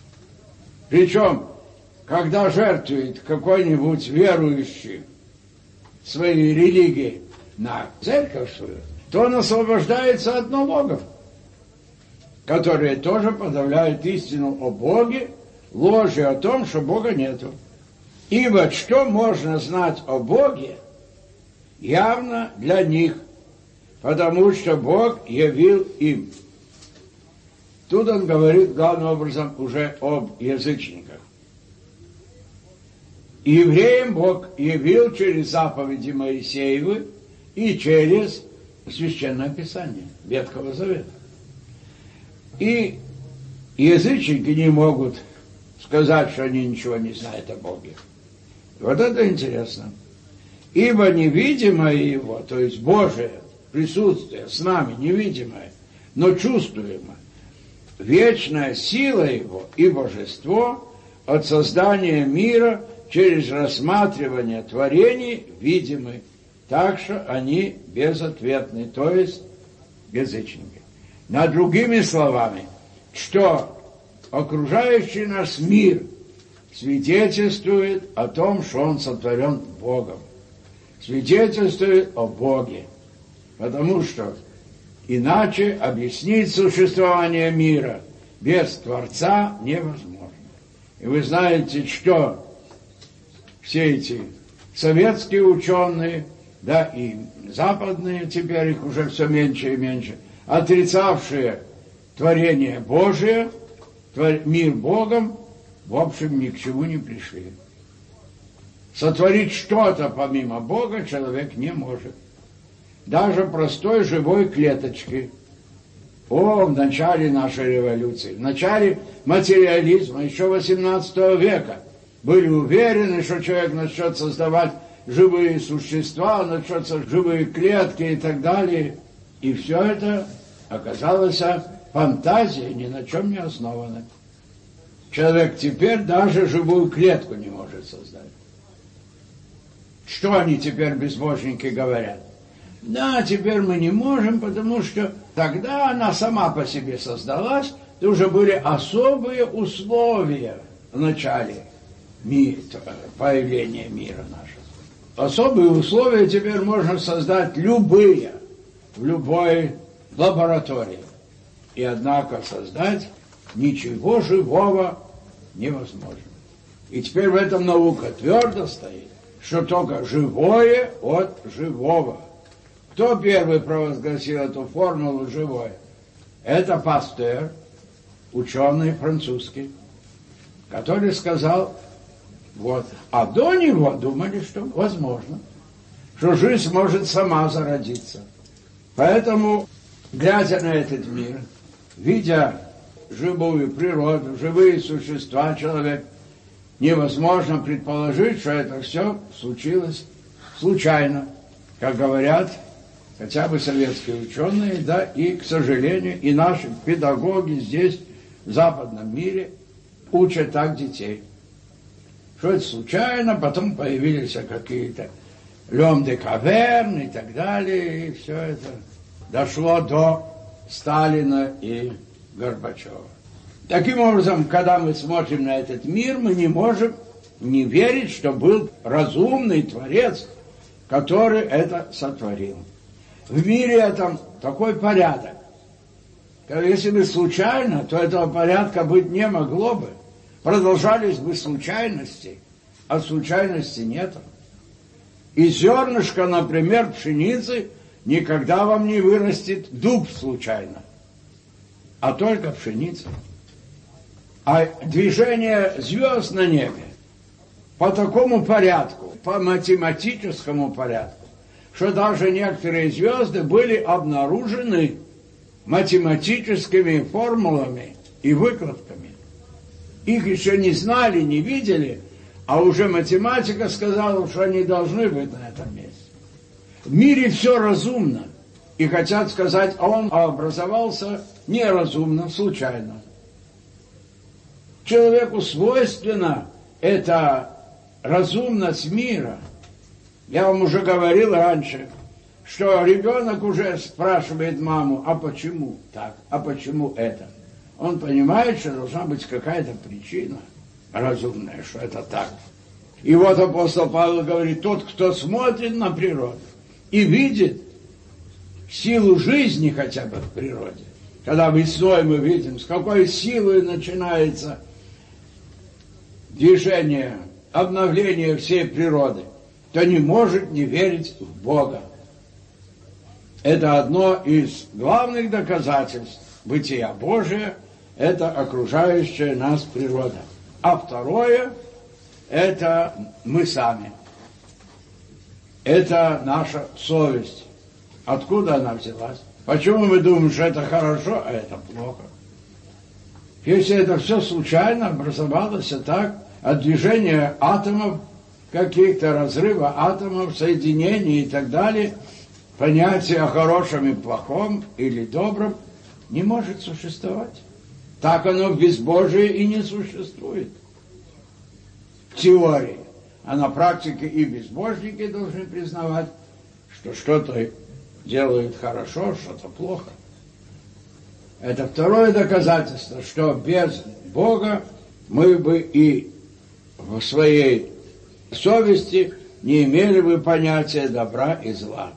Причем, когда жертвует какой-нибудь верующий своей религии на церковь свою, то он освобождается от налогов, которые тоже подавляют истину о Боге, ложью о том, что Бога нету. Ибо что можно знать о Боге, явно для них, потому что Бог явил им. Тут он говорит главным образом уже об язычниках. Евреям Бог явил через заповеди Моисеевы и через Священное Писание Ветхого Завета. И язычники не могут сказать, что они ничего не знают о Боге. Вот это интересно. Ибо невидимое Его, то есть Божие присутствие с нами, невидимое, но чувствуемое, вечная сила Его и Божество от создания мира через рассматривание творений видимы, так что они безответны, то есть язычники. На другими словами, что окружающий нас мир свидетельствует о том, что он сотворен Богом, свидетельствует о Боге, потому что иначе объяснить существование мира без Творца невозможно. И вы знаете, что все эти советские ученые, да и западные, теперь их уже все меньше и меньше, отрицавшие творение Божие, мир Богом, в общем, ни к чему не пришли. Сотворить что-то помимо Бога человек не может. Даже простой живой клеточки. О, в начале нашей революции, в начале материализма, еще восемнадцатого века, были уверены, что человек начнет создавать живые существа, начнутся живые клетки и так далее. И все это оказалось фантазией, ни на чем не основанной. Человек теперь даже живую клетку не может создать. Что они теперь, безбожники, говорят? Да, теперь мы не можем, потому что тогда она сама по себе создалась, и уже были особые условия в начале мира, появления мира нашего. Особые условия теперь можно создать любые, в любой лаборатории. И однако создать ничего живого невозможно. И теперь в этом наука твердо стоит, что только живое от живого. Кто первый провозгласил эту формулу живое? Это Пастер, ученый французский, который сказал, вот, а до него думали, что возможно, что жизнь может сама зародиться. Поэтому, глядя на этот мир, видя живую природу, живые существа, человек, невозможно предположить, что это все случилось случайно, как говорят хотя бы советские ученые, да, и, к сожалению, и наши педагоги здесь, в западном мире, учат так детей. Что это случайно, потом появились какие-то Лем де Каверн и так далее, и все это дошло до Сталина и Горбачева. Таким образом, когда мы смотрим на этот мир, мы не можем не верить, что был разумный Творец, который это сотворил. В мире этом такой порядок. Если бы случайно, то этого порядка быть не могло бы. Продолжались бы случайности, а случайности нет. И зернышко, например, пшеницы, никогда вам не вырастет дуб случайно, а только пшеница. А движение звезд на небе по такому порядку, по математическому порядку, что даже некоторые звезды были обнаружены математическими формулами и выкладками. Их еще не знали, не видели, а уже математика сказала, что они должны быть на этом месте. В мире все разумно. И хотят сказать, а он образовался неразумно, случайно. Человеку свойственно эта разумность мира. Я вам уже говорил раньше, что ребенок уже спрашивает маму, а почему так, а почему это? Он понимает, что должна быть какая-то причина разумная, что это так. И вот апостол Павел говорит, тот, кто смотрит на природу и видит, силу жизни хотя бы в природе. Когда весной мы видим, с какой силой начинается движение, обновление всей природы, то не может не верить в Бога. Это одно из главных доказательств бытия Божия, это окружающая нас природа. А второе, это мы сами. Это наша совесть. Откуда она взялась? Почему мы думаем, что это хорошо, а это плохо? Если это все случайно образовалось так, от движения атомов, каких-то разрыва атомов, соединений и так далее, понятие о хорошем и плохом или добром не может существовать. Так оно в безбожии и не существует. В теории. А на практике и безбожники должны признавать, что что-то делают хорошо, что-то плохо. Это второе доказательство, что без Бога мы бы и в своей совести не имели бы понятия добра и зла.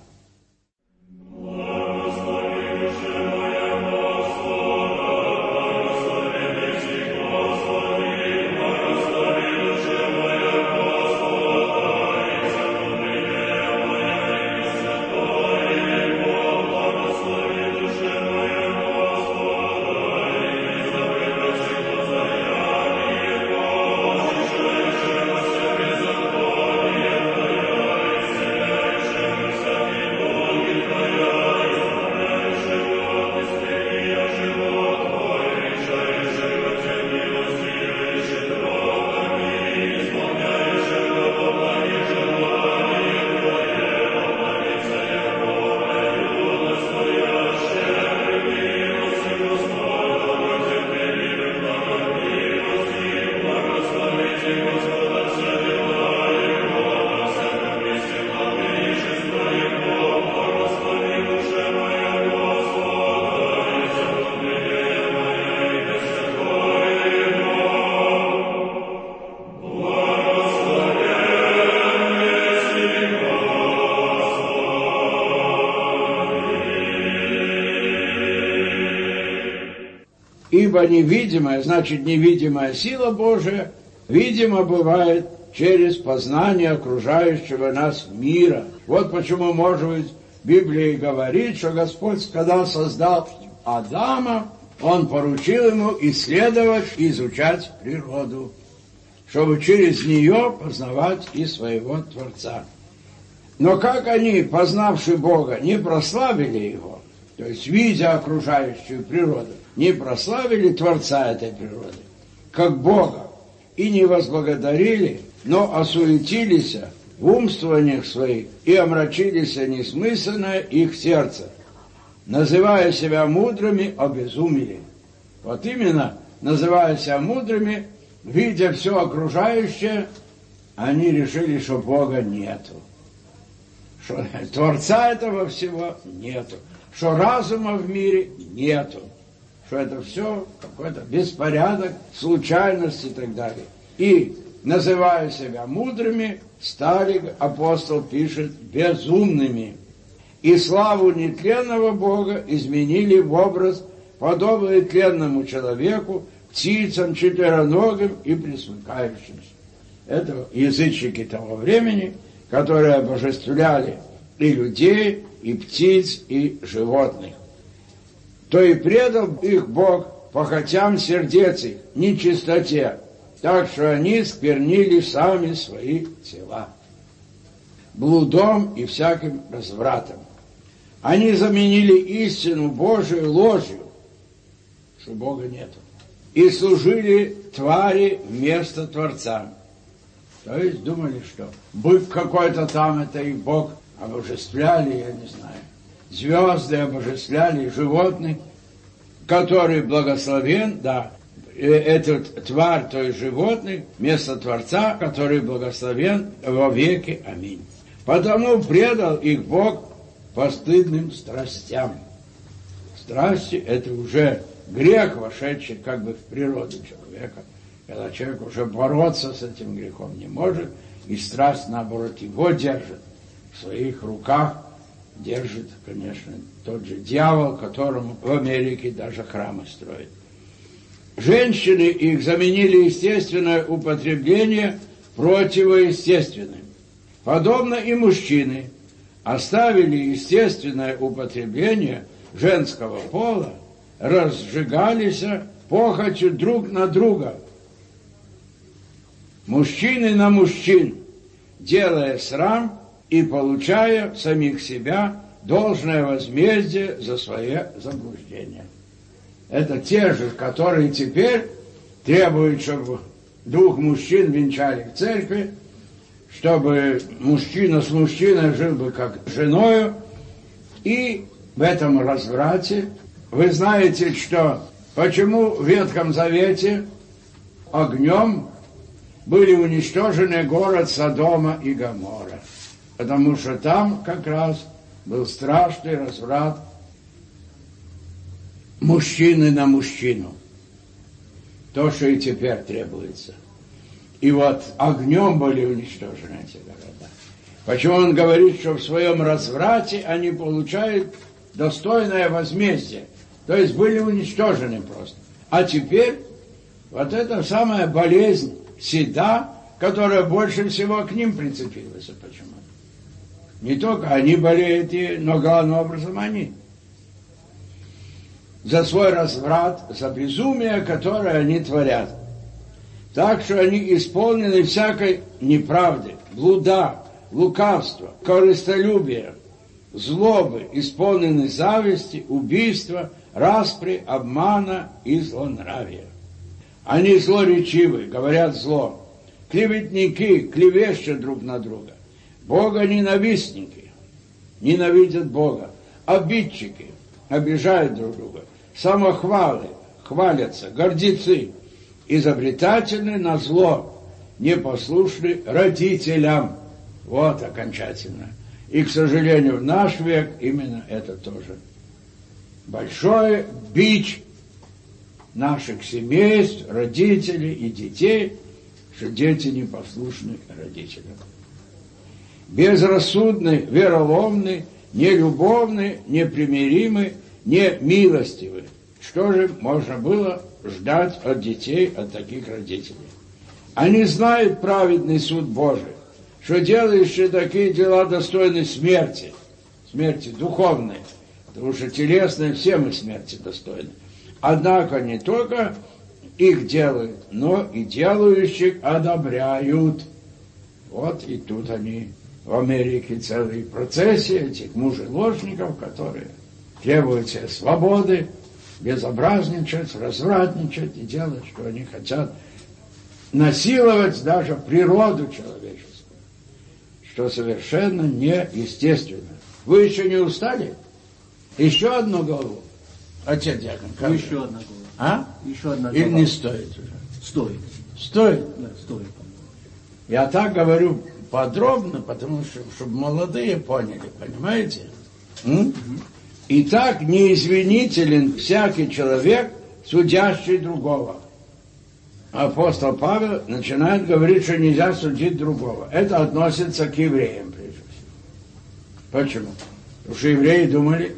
Ибо невидимая, значит невидимая сила Божия, видимо бывает через познание окружающего нас мира. Вот почему, может быть, Библия говорит, что Господь, когда создал Адама, Он поручил ему исследовать и изучать природу, чтобы через нее познавать и своего Творца. Но как они, познавши Бога, не прославили Его, то есть видя окружающую природу, не прославили Творца этой природы, как Бога, и не возблагодарили, но осуетились в умствованиях своих и омрачились несмысленное их сердце, называя себя мудрыми, обезумели. Вот именно, называя себя мудрыми, видя все окружающее, они решили, что Бога нету, что Творца этого всего нету, что разума в мире нету, что это все какой-то беспорядок, случайность и так далее. И, называя себя мудрыми, стали, апостол пишет, безумными. И славу нетленного Бога изменили в образ, подобный тленному человеку, птицам четвероногим и присмыкающимся. Это язычники того времени, которые обожествляли и людей, и птиц, и животных. То и предал их Бог похотям сердец их, нечистоте, так что они сквернили сами свои тела, блудом и всяким развратом. Они заменили истину Божию ложью, что Бога нету, и служили твари вместо Творца. То есть думали, что бык какой-то там, это их Бог, обожествляли, я не знаю, звезды обожествляли, животных, который благословен, да, этот тварь, то есть животных, вместо Творца, который благословен во веки. Аминь. Потому предал их Бог постыдным страстям. Страсти – это уже грех, вошедший как бы в природу человека, когда человек уже бороться с этим грехом не может, и страсть, наоборот, его держит в своих руках держит, конечно, тот же дьявол, которому в Америке даже храмы строят. Женщины их заменили естественное употребление противоестественным. Подобно и мужчины оставили естественное употребление женского пола, разжигались похотью друг на друга. Мужчины на мужчин, делая срам и получая в самих себя должное возмездие за свое заблуждение. Это те же, которые теперь требуют, чтобы двух мужчин венчали в церкви, чтобы мужчина с мужчиной жил бы как с женою. И в этом разврате вы знаете, что почему в Ветхом Завете огнем были уничтожены город Содома и Гоморра. Потому что там как раз был страшный разврат мужчины на мужчину. То, что и теперь требуется. И вот огнем были уничтожены эти города. Почему он говорит, что в своем разврате они получают достойное возмездие. То есть были уничтожены просто. А теперь вот эта самая болезнь, седа, которая больше всего к ним прицепилась. Почему? Не только они болеют, но главным образом они. За свой разврат, за безумие, которое они творят. Так что они исполнены всякой неправды, блуда, лукавства, корыстолюбия, злобы, исполнены зависти, убийства, распри, обмана и злонравия. Они злоречивы, говорят зло, клеветники, клевещут друг на друга, богоненавистники, ненавидят Бога, обидчики, обижают друг друга, самохвалы, хвалятся, гордецы, изобретательны на зло, непослушны родителям. Вот окончательно. И, к сожалению, в наш век именно это тоже. Большой бич наших семейств, родителей и детей, что дети непослушны родителям. Безрассудны, вероломны, нелюбовны, непримиримы, немилостивы. Что же можно было ждать от детей, от таких родителей? Они знают праведный суд Божий, что делающие такие дела достойны смерти, смерти духовной, потому что телесной все мы смерти достойны. Однако не только их делают, но и делающих одобряют. Вот и тут они в Америке целые процессии этих мужеложников, которые требуют себе свободы, безобразничать, развратничать и делать, что они хотят, насиловать даже природу человеческую, что совершенно неестественно. Вы еще не устали? Еще одну голову? Отец Дьякон, как Еще же? одна голова. А? Еще одна голова. Или не стоит уже? Стоит. Стоит? Да, стоит. Я так говорю подробно, потому что, чтобы молодые поняли, понимаете? М? Угу. Итак, неизвинителен всякий человек, судящий другого. Апостол Павел начинает говорить, что нельзя судить другого. Это относится к евреям, прежде всего. Почему? Потому что евреи думали,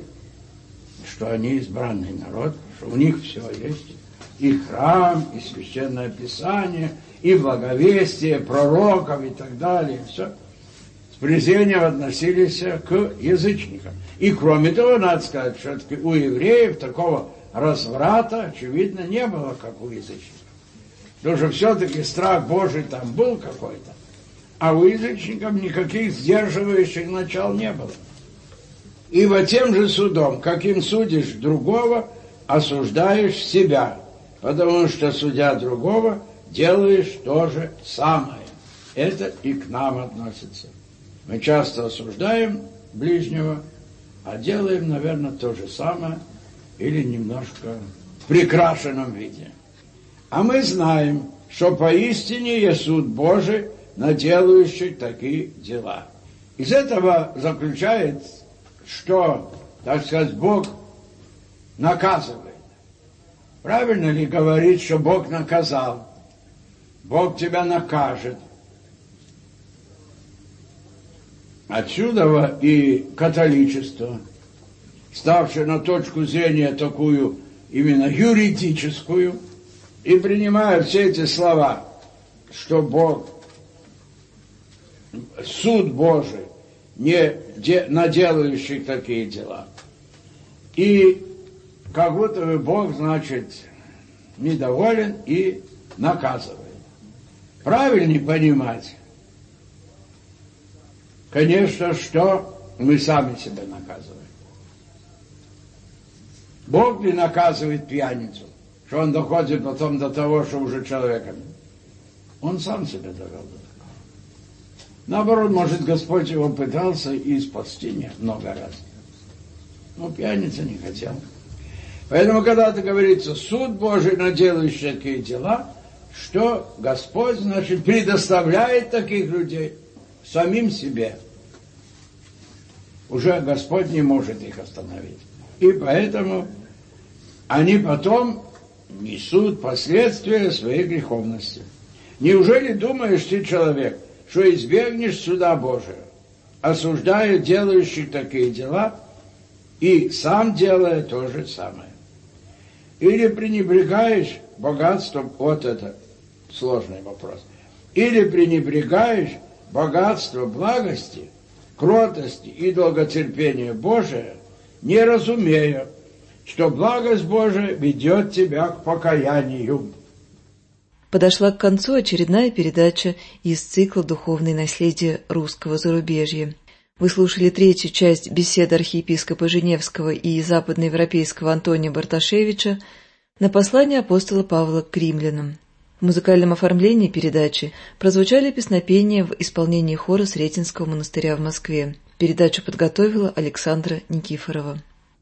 что они избранный народ, что у них все есть. И храм, и священное писание, и благовестие пророков и так далее. Все. С презрением относились к язычникам. И кроме того, надо сказать, что у евреев такого разврата, очевидно, не было, как у язычников. Потому что все-таки страх Божий там был какой-то. А у язычников никаких сдерживающих начал не было. Ибо тем же судом, каким судишь другого, осуждаешь себя, потому что, судя другого, делаешь то же самое. Это и к нам относится. Мы часто осуждаем ближнего, а делаем, наверное, то же самое или немножко в прикрашенном виде. А мы знаем, что поистине есть суд Божий на делающих такие дела. Из этого заключает, что, так сказать, Бог наказывает. Правильно ли говорить, что Бог наказал? Бог тебя накажет. Отсюда и католичество, ставшее на точку зрения такую именно юридическую, и принимая все эти слова, что Бог, суд Божий, не де, на делающих такие дела. И как будто бы Бог, значит, недоволен и наказывает. Правильнее понимать, конечно, что мы сами себя наказываем. Бог не наказывает пьяницу, что он доходит потом до того, что уже человеком. Он сам себя довел до такого. Наоборот, может, Господь его пытался и спасти не много раз. Но пьяница не хотел. Поэтому, когда-то говорится, суд Божий на делающие такие дела, что Господь, значит, предоставляет таких людей самим себе. Уже Господь не может их остановить. И поэтому они потом несут последствия своей греховности. Неужели думаешь ты, человек, что избегнешь суда Божия, осуждая делающих такие дела, и сам делая то же самое? Или пренебрегаешь богатством, вот это сложный вопрос, или пренебрегаешь богатство благости, кротости и долготерпения Божия, не разумея, что благость Божия ведет тебя к покаянию. Подошла к концу очередная передача из цикла «Духовное наследие русского зарубежья». Вы слушали третью часть беседы архиепископа Женевского и западноевропейского Антония Барташевича на послание апостола Павла к римлянам. В музыкальном оформлении передачи прозвучали песнопения в исполнении хора Сретенского монастыря в Москве. Передачу подготовила Александра Никифорова.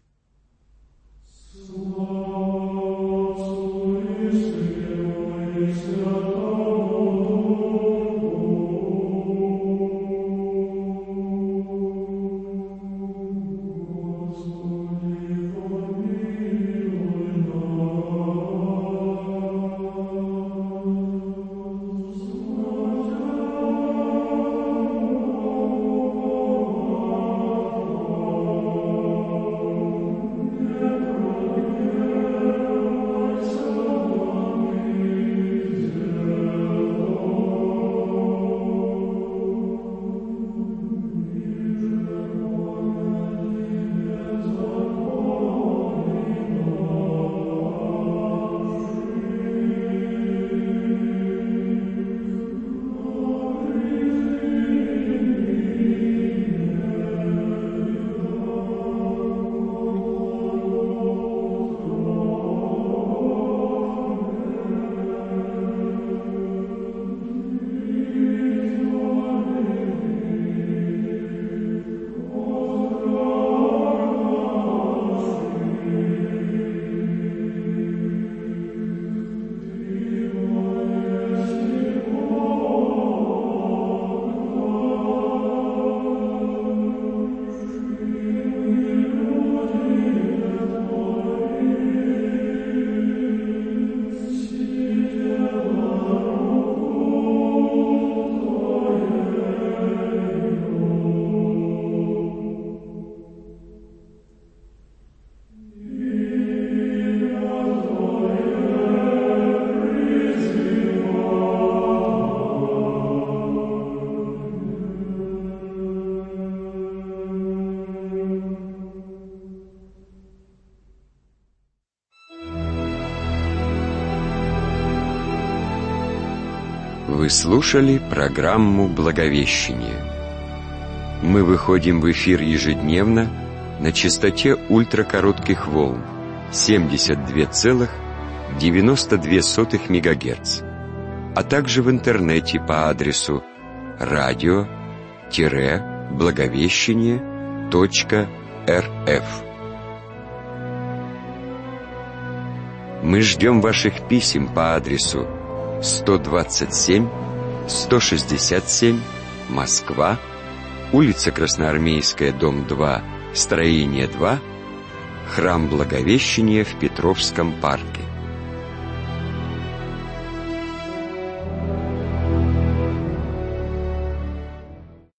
Вы слушали программу «Благовещение». Мы выходим в эфир ежедневно на частоте ультракоротких волн семьдесят два целых девяносто две сотых мегагерц, а также в интернете по адресу радио благовещение точка эр эф. Мы ждем ваших писем по адресу сто двадцать семь сто шестьдесят семь, Москва, улица Красноармейская, дом два, строение два, храм Благовещения в Петровском парке.